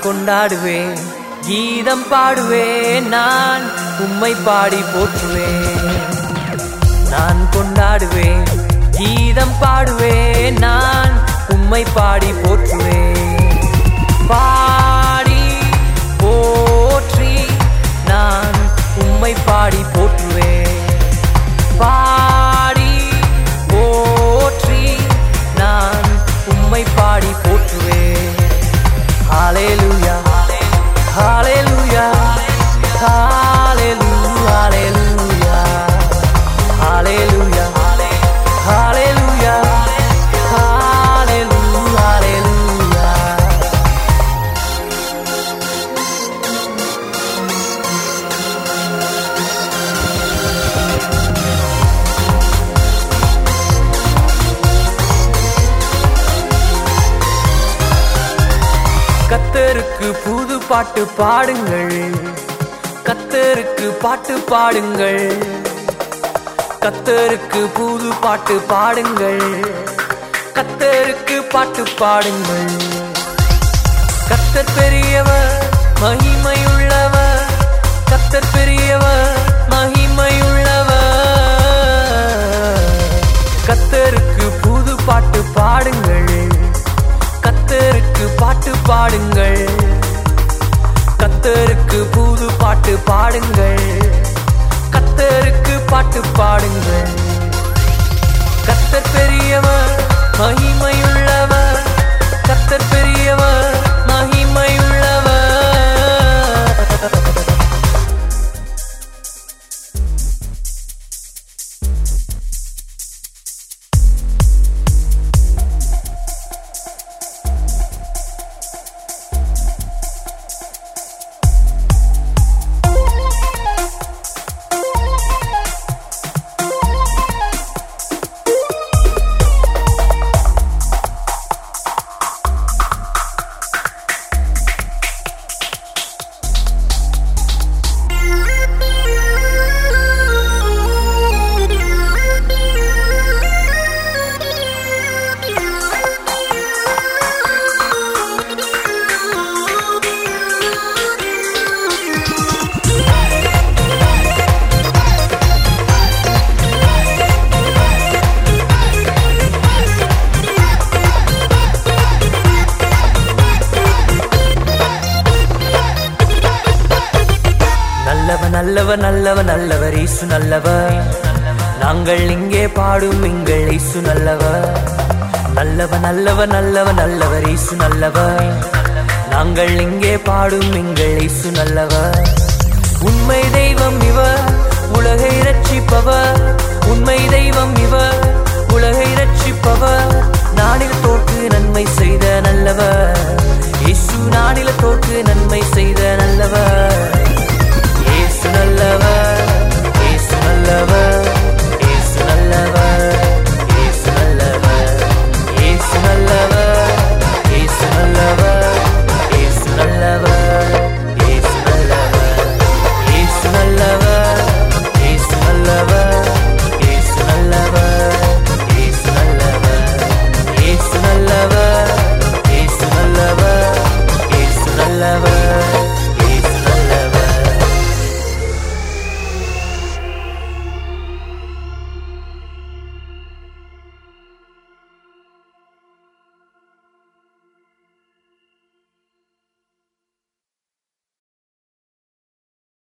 கொண்டாடுவேன், கீதம் பாடுவேன், நான் உம்மை பாடி போற்றுவேன். நான் கொண்டாடுவேன், கீதம் பாடுவேன், நான் உம்மை பாடி போற்றுவேன். பாடி போற்றி நான் உம்மை பாடி போற்றுவேன். பாடி போற்றி நான் உம்மை பாடி போற்றுவேன். ஹல்லேலூயா ஹல்லேலூயா ஹல்லேலூயா ஹல்லேலூயா ஹல்லேலூயா ஹல்லேலூயா ஹல்லேலூயா. கர்த்தருக்கு புது பாட்டு பாடுங்கள், கர்த்தருக்கு பாட்டு பாடுங்கள், கர்த்தருக்கு புது பாட்டு பாடுங்கள், கர்த்தருக்கு பாட்டு பாடுங்கள். கர்த்தர் பெரியவர் மகிமையுள்ளவர், கர்த்தர் பெரியவர் மகிமையுள்ளவர். கர்த்தருக்கு புது பாட்டு பாடுங்கள், கர்த்தருக்கு பாட்டு பாடுங்கள், கர்த்தருக்கு புது பாட்டு பாடுங்கள், கர்த்தருக்கு பாட்டு பாடுங்கள். கர்த்தர் பெரியவர் மகிமையுள்ளவர், கர்த்தர் பெரியவர் மகிமையுள்ளவர். நல்லவர் நல்லவர் நல்லவர் இயேசு நல்லவர், நாங்கள் இங்கே பாடும் எங்கள் இயேசு நல்லவர். நல்லவர் நல்லவர் நல்லவர் நல்லவர் இயேசு நல்லவர், நாங்கள் இங்கே பாடும் எங்கள் இயேசு நல்லவர். உண்மை தெய்வம் இவர், உலகை இரட்சிப்பவர், உண்மை தெய்வம் இவர், உலகை இரட்சிப்பவர். நானில் தோற்று நன்மை செய்த நல்லவர் இயேசு, நானில் தோற்று நன்மை